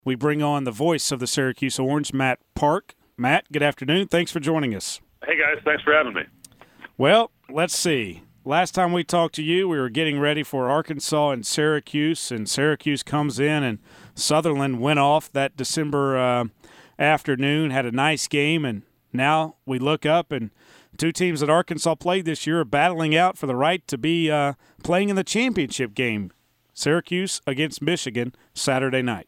we bring on the voice of the Syracuse Orange, Matt Park. Matt, good afternoon. Thanks for joining us. Hey, guys. Thanks for having me. Well, let's see. Last time we talked to you, we were getting ready for Arkansas and Syracuse comes in, and Sutherland went off that December afternoon, had a nice game, and now we look up, and two teams that Arkansas played this year are battling out for the right to be playing in the championship game. Syracuse against Michigan Saturday night.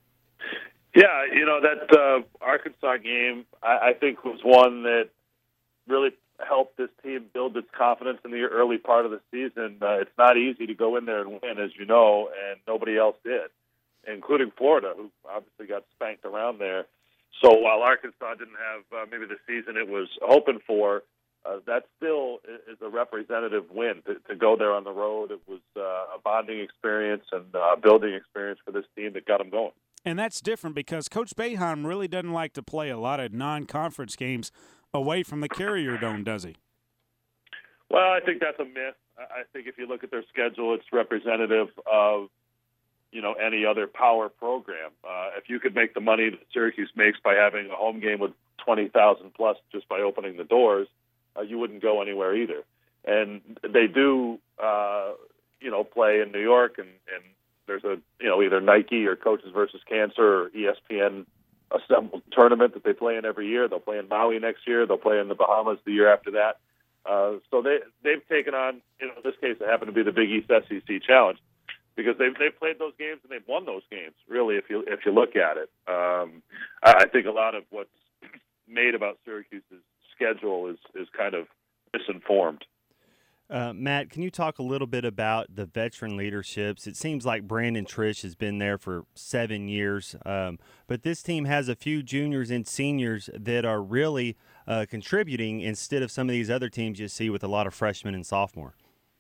Yeah, that Arkansas game, I think, was one that really helped this team build its confidence in the early part of the season. It's not easy to go in there and win, as you know, and nobody else did, including Florida, who obviously got spanked around there. So while Arkansas didn't have maybe the season it was hoping for, that still is a representative win. To go there on the road, it was a bonding experience and a building experience for this team that got them going. And that's different because Coach Boeheim really doesn't like to play a lot of non-conference games away from the Carrier Dome, does he? Well, I think that's a myth. I think if you look at their schedule, it's representative of, any other power program. If you could make the money that Syracuse makes by having a home game with 20,000 plus just by opening the doors, you wouldn't go anywhere either. And they do, play in New York, and there's a, either Nike or Coaches versus Cancer or ESPN assembled tournament that they play in every year. They'll play in Maui next year. They'll play in the Bahamas the year after that. So they've taken on, in this case, it happened to be the Big East SEC Challenge, because they've played those games and they've won those games. Really, if you look at it, I think a lot of what's made about Syracuse's schedule is kind of misinformed. Matt, can you talk a little bit about the veteran leaderships? It seems like Brandon Trish has been there for 7 years, but this team has a few juniors and seniors that are really contributing instead of some of these other teams you see with a lot of freshmen and sophomore.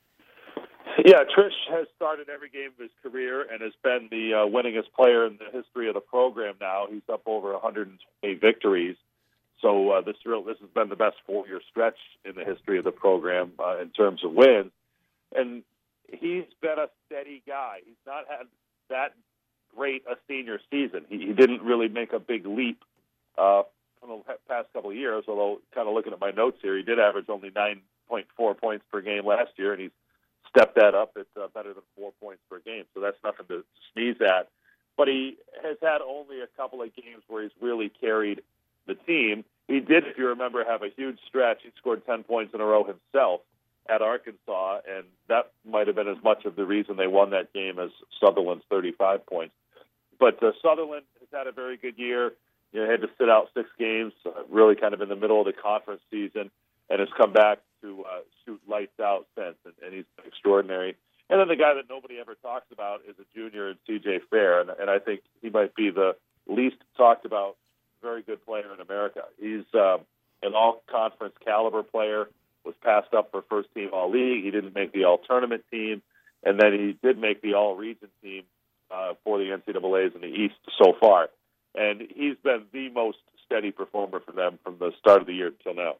Yeah, Trish has started every game of his career and has been the winningest player in the history of the program now. He's up over 120 victories. So this has been the best 4-year stretch in the history of the program in terms of wins. And he's been a steady guy. He's not had that great a senior season. He didn't really make a big leap from the past couple of years, although kind of looking at my notes here, he did average only 9.4 points per game last year, and he's stepped that up at better than 4 points per game. So that's nothing to sneeze at. But he has had only a couple of games where he's really carried the team. He did, if you remember, have a huge stretch. He scored 10 points in a row himself at Arkansas, and that might have been as much of the reason they won that game as Sutherland's 35 points. But Sutherland has had a very good year. Had to sit out 6 games, really kind of in the middle of the conference season, and has come back to shoot lights out since, and he's been extraordinary. And then the guy that nobody ever talks about is a junior in C.J. Fair, and I think he might be the least talked about very good player in America. He's an all-conference caliber player, was passed up for first-team All-League. He didn't make the All-Tournament team, and then he did make the All-Region team for the NCAAs in the East so far. And he's been the most steady performer for them from the start of the year until now.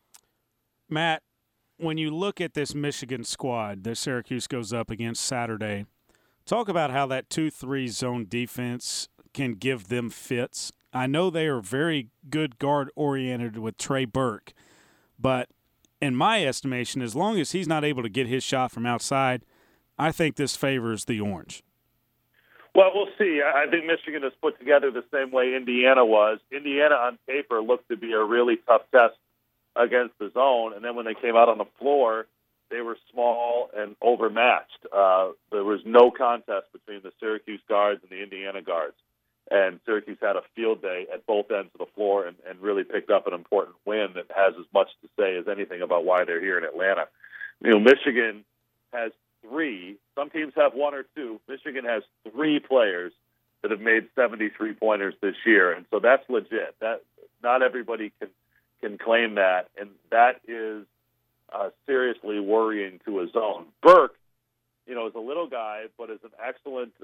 Matt, when you look at this Michigan squad that Syracuse goes up against Saturday, talk about how that 2-3 zone defense can give them fits. I know they are very good guard-oriented with Trey Burke, but in my estimation, as long as he's not able to get his shot from outside, I think this favors the Orange. Well, we'll see. I think Michigan is put together the same way Indiana was. Indiana, on paper, looked to be a really tough test against the zone, and then when they came out on the floor, they were small and overmatched. There was no contest between the Syracuse guards and the Indiana guards. And Syracuse had a field day at both ends of the floor and really picked up an important win that has as much to say as anything about why they're here in Atlanta. Michigan has 3. Some teams have 1 or 2. Michigan has 3 players that have made 73-pointers this year, and so that's legit. That not everybody can claim that, and that is seriously worrying to a zone. Burke, is a little guy, but is an excellent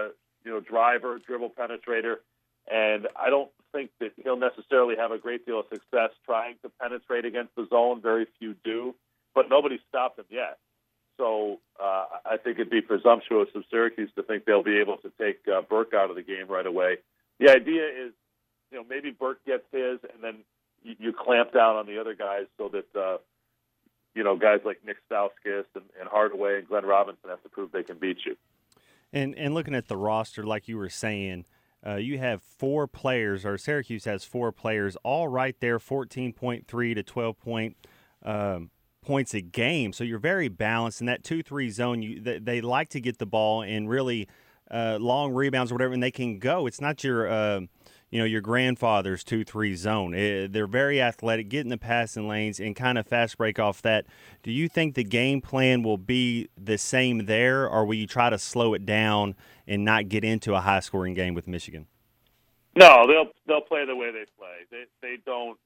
driver, dribble penetrator, and I don't think that he'll necessarily have a great deal of success trying to penetrate against the zone. Very few do, but nobody's stopped him yet. So I think it'd be presumptuous of Syracuse to think they'll be able to take Burke out of the game right away. The idea is, maybe Burke gets his, and then you clamp down on the other guys so that, guys like Nick Stauskas and Hardaway and Glenn Robinson have to prove they can beat you. And looking at the roster, like you were saying, you have 4 players, or Syracuse has 4 players, all right there, 14.3 to 12 points a game. So you're very balanced in that 2-3 zone. They like to get the ball in really long rebounds or whatever, and they can go. It's not your grandfather's 2-3 zone. They're very athletic, get in the passing lanes and kind of fast break off that. Do you think the game plan will be the same there, or will you try to slow it down and not get into a high-scoring game with Michigan? No, they'll play the way they play. They don't.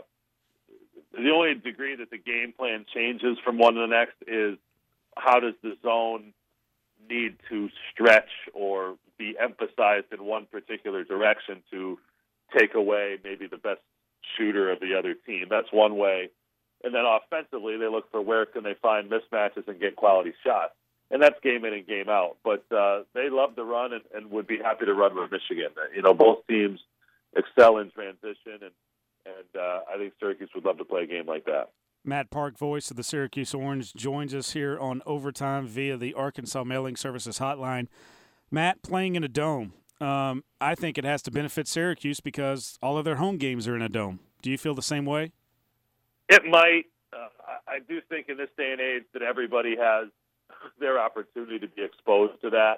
The only degree that the game plan changes from one to the next is how does the zone need to stretch or be emphasized in one particular direction to take away maybe the best shooter of the other team. That's one way. And then offensively, they look for where can they find mismatches and get quality shots. And that's game in and game out. But they love to run and would be happy to run with Michigan. Both teams excel in transition, and I think Syracuse would love to play a game like that. Matt Park, voice of the Syracuse Orange, joins us here on Overtime via the Arkansas Mailing Services hotline. Matt, playing in a dome, I think it has to benefit Syracuse because all of their home games are in a dome. Do you feel the same way? It might. I do think in this day and age that everybody has their opportunity to be exposed to that.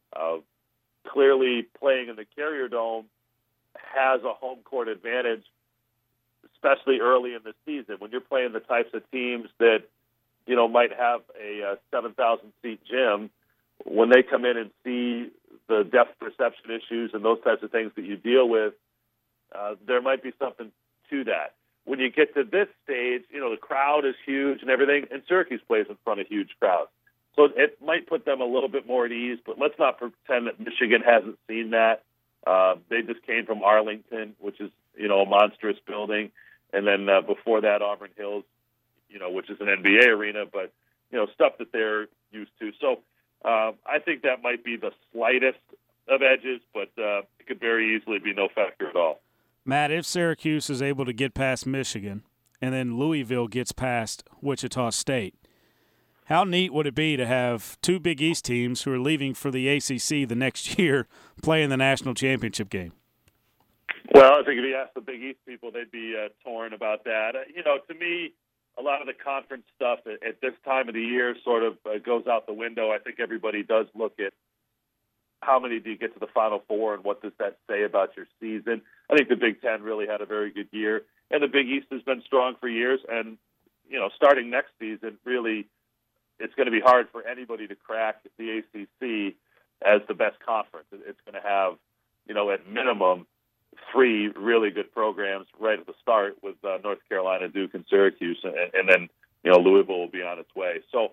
Clearly, playing in the Carrier Dome has a home court advantage, especially early in the season when you're playing the types of teams that, might have a 7,000-seat gym. When they come in and see the depth perception issues and those types of things that you deal with, there might be something to that. When you get to this stage, the crowd is huge and everything, and Syracuse plays in front of huge crowds. So it might put them a little bit more at ease, but let's not pretend that Michigan hasn't seen that. They just came from Arlington, which is, a monstrous building. And then before that, Auburn Hills, which is an NBA arena, but, stuff that they're used to. So I think that might be the slightest of edges, but it could very easily be no factor at all. Matt, if Syracuse is able to get past Michigan and then Louisville gets past Wichita State, how neat would it be to have 2 Big East teams who are leaving for the ACC the next year play in the national championship game? Well, I think if you ask the Big East people, they'd be torn about that. To me, a lot of the conference stuff at this time of the year sort of goes out the window. I think everybody does look at how many do you get to the Final Four and what does that say about your season. I think the Big Ten really had a very good year, and the Big East has been strong for years. And, starting next season, really, it's going to be hard for anybody to crack the ACC as the best conference. It's going to have, at minimum, 3 really good programs right at the start with North Carolina, Duke, and Syracuse, and then Louisville will be on its way. So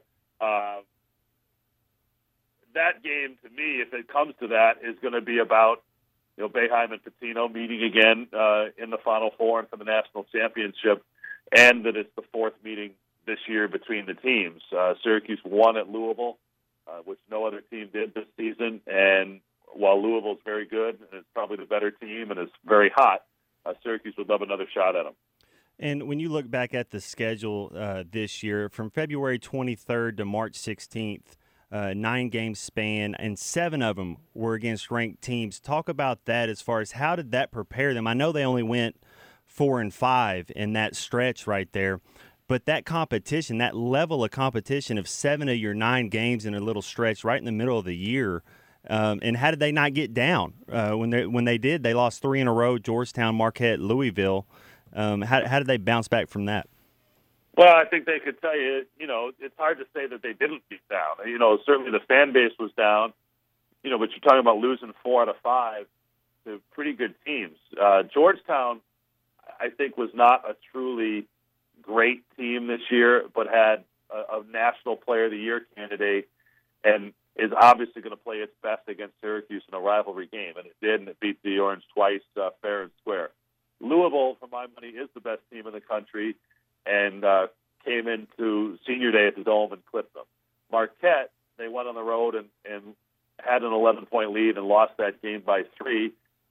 that game, to me, if it comes to that, is going to be about Boeheim and Pitino meeting again in the Final Four and for the national championship, and that it's the 4th meeting this year between the teams. Syracuse won at Louisville, which no other team did this season, and while Louisville's very good and is probably the better team and is very hot, Syracuse would love another shot at them. And when you look back at the schedule this year, from February 23rd to March 16th, 9-game span, and 7 of them were against ranked teams. Talk about that as far as how did that prepare them? I know they only went 4-5 in that stretch right there, but that competition, that level of competition of 7 of your 9 games in a little stretch right in the middle of the year, and how did they not get down? When they did, they lost 3 in a row, Georgetown, Marquette, Louisville. How did they bounce back from that? Well, I think they could tell you, it's hard to say that they didn't beat down. Certainly the fan base was down, but you're talking about losing 4 out of 5 to pretty good teams. Georgetown, I think, was not a truly great team this year, but had a National Player of the Year candidate and is obviously going to play its best against Syracuse in a rivalry game, and it did, and it beat the Orange twice, fair and square. Louisville, for my money, is the best team in the country, and came into Senior Day at the Dome and clipped them. Marquette, they went on the road and had an 11-point lead and lost that game by 3,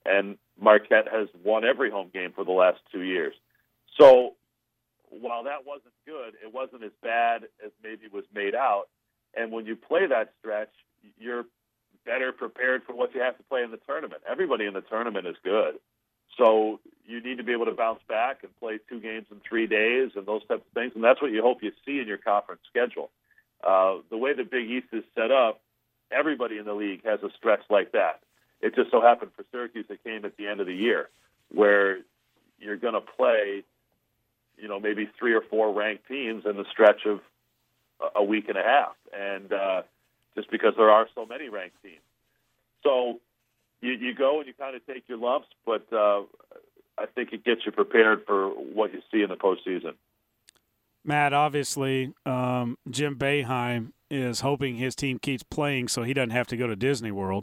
and Marquette has won every home game for the last 2 years. So while that wasn't good, it wasn't as bad as maybe was made out. And when you play that stretch, you're better prepared for what you have to play in the tournament. Everybody in the tournament is good. So you need to be able to bounce back and play 2 games in 3 days and those types of things. And that's what you hope you see in your conference schedule. The way the Big East is set up, everybody in the league has a stretch like that. It just so happened for Syracuse it came at the end of the year where you're going to play, maybe 3 or 4 ranked teams in the stretch of a week and a half. And just because there are so many ranked teams. So you go and you kind of take your lumps, but I think it gets you prepared for what you see in the postseason. Matt, obviously, Jim Boeheim is hoping his team keeps playing so he doesn't have to go to Disney World.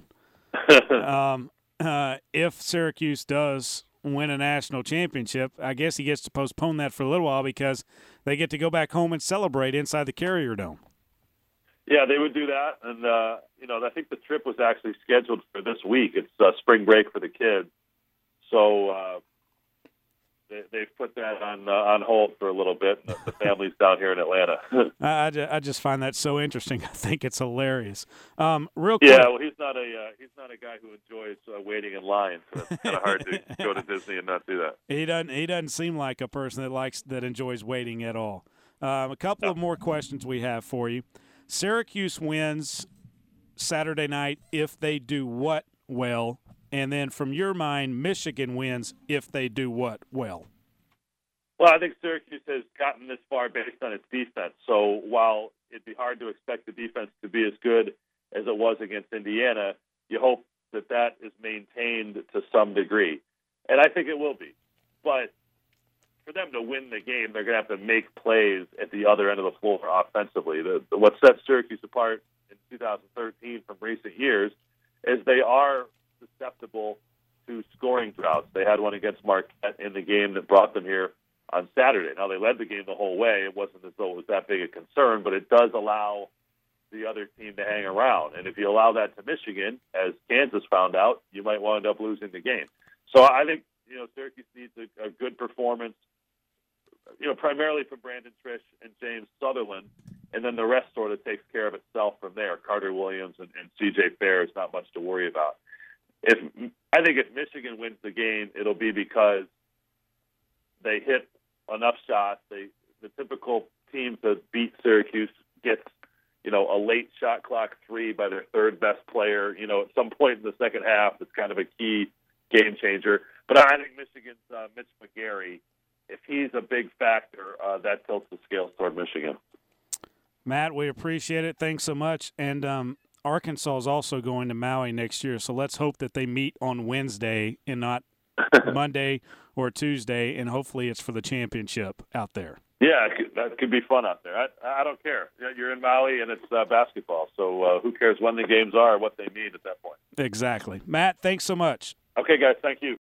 If Syracuse does win a national championship, I guess he gets to postpone that for a little while because they get to go back home and celebrate inside the Carrier Dome. Yeah, they would do that. And, I think the trip was actually scheduled for this week. It's spring break for the kids. So they've put that on hold for a little bit. And the family's down here in Atlanta. I just find that so interesting. I think it's hilarious. Real quick. Yeah, well, he's not a guy who enjoys waiting in line. So it's kind of hard to go to Disney and not do that. He doesn't seem like a person that enjoys waiting at all. A couple of more questions we have for you. Syracuse wins Saturday night if they do what well? And then from your mind, Michigan wins if they do what well? Well, I think Syracuse has gotten this far based on its defense. So while it'd be hard to expect the defense to be as good as it was against Indiana, you hope that is maintained to some degree. And I think it will be. But for them to win the game, they're going to have to make plays at the other end of the floor offensively. What set Syracuse apart in 2013 from recent years is they are susceptible to scoring droughts. They had one against Marquette in the game that brought them here on Saturday. Now, they led the game the whole way. It wasn't as though it was that big a concern, but it does allow the other team to hang around. And if you allow that to Michigan, as Kansas found out, you might wind up losing the game. So I think, Syracuse needs a good performance, primarily from Brandon Trish and James Sutherland, and then the rest sort of takes care of itself from there. Carter Williams and C.J. Fair is not much to worry about. I think if Michigan wins the game, it'll be because they hit enough shots. The typical team that beat Syracuse gets, a late shot clock 3 by their third best player. At some point in the second half, it's kind of a key game changer. But I think Michigan's Mitch McGary, if he's a big factor, that tilts the scales toward Michigan. Matt, we appreciate it. Thanks so much. And Arkansas is also going to Maui next year, so let's hope that they meet on Wednesday and not Monday or Tuesday, and hopefully it's for the championship out there. Yeah, that could be fun out there. I don't care. You're in Maui, and it's basketball, so who cares when the games are or what they mean at that point. Exactly. Matt, thanks so much. Okay, guys, thank you.